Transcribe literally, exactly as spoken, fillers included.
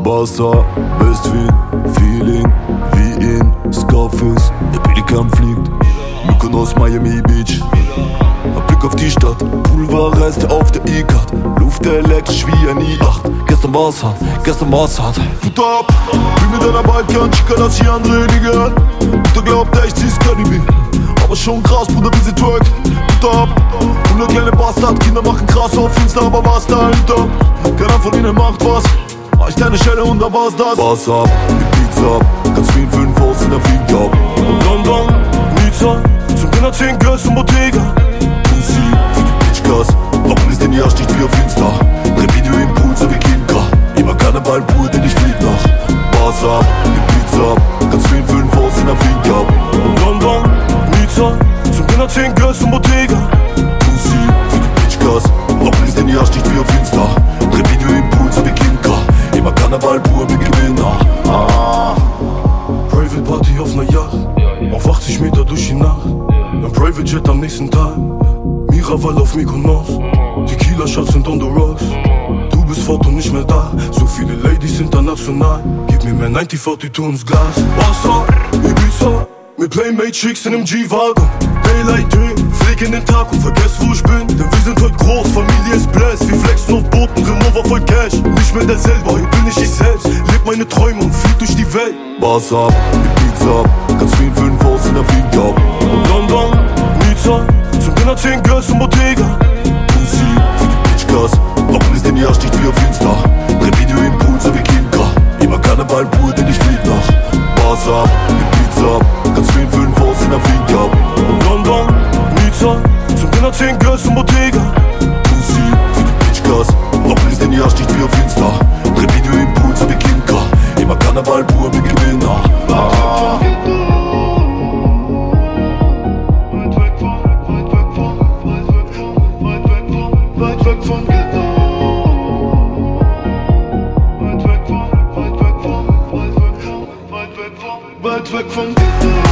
Wasser, Westwind, Feeling, wie in Scarface. Der Pelikan fliegt, Mykonos, Miami Beach. Ein Blick auf die Stadt, Pulverreste auf der E-Card. Luft elektrisch wie ein I acht. Gestern war's hart, gestern war's hart. Tut ab, wie mit einer Balkan-Chica, lass die andere nie gehört. Mutter glaubt echt, sie ist Cardi B. Aber schon krass, Bruder, wie sie twerkt. Tut ab, hundert kleine Bastard, Kinder machen krass auf Insta, aber was dahinter? Keiner von ihnen macht was. War ich deine Schelle und da war's das. Was ab, die Pizza ab, ganz viel fünf aus in der Finca. London, Nizza, zum Dinner zehn Girls und Bottega. Pussy, für die Bitchgas, warum ist denn die Arsch nicht wie auf Insta? Dreh Video im Pool, so wie Kinka. Immer Karneval pur, denn ich flieg nach. Was ab, die Pizza ab, ganz viel fünf aus in der Finca. London, Nizza, zum Dinner zehn Girls und Bottega. Pussy, für die Bitchgas, warum ist denn die Arsch nicht wie auf Insta? Dreh Video im Pool, so wie Kinka. Immer Karneval pur, wir Gewinner. Ah. Private Party auf ner Yacht, auf achtzig Meter durch die Nacht. Ein Private Jet am nächsten Tag, Miraval auf Mykonos. Tequila Shots sind on the rocks. Du bist fort und nicht mehr da, so viele Ladies international. Gib mir mehr neunzig vierzig ins Glas. Wasser, Ibiza, mit Playmate Chicks in nem G-Wagen. Daylight Dream, flieg in den Tag und vergess wo ich bin. Denn wir sind heute groß, Familie ist blessed. Wir flexen auf Booten, Remover voll Cash. Nicht mehr derselbe, hier bin ich ich selbst. Leb meine Träume und flieg durch die Welt. Was ab, die Pizza ab, ganz viel fünf aus in der Finca. London, Nizza, zum Dinner zehn Girls und Bottega. Pussy, für die Bitchgas, warum ist denn die Arsch nicht wie auf Insta? Dreh Video im Pool, so wie Kinka. Immer Karneval pur, denn ich flieg nach. Was ab, die Pizza ab, ganz viel fünf aus in der Finca. London, Nizza, zum Dinner zehn Girls und Bottega. Pussy, für die Bitchgas, warum ist denn die Arsch nicht wie auf Insta? Dreh Video im Pool, so wie Kinka. Immer Karneval pur, wir Gewinner. Ah. Weit weg von Ghetto. Weit weg von, weit weg von, weit weg von, weit weg von Ghetto.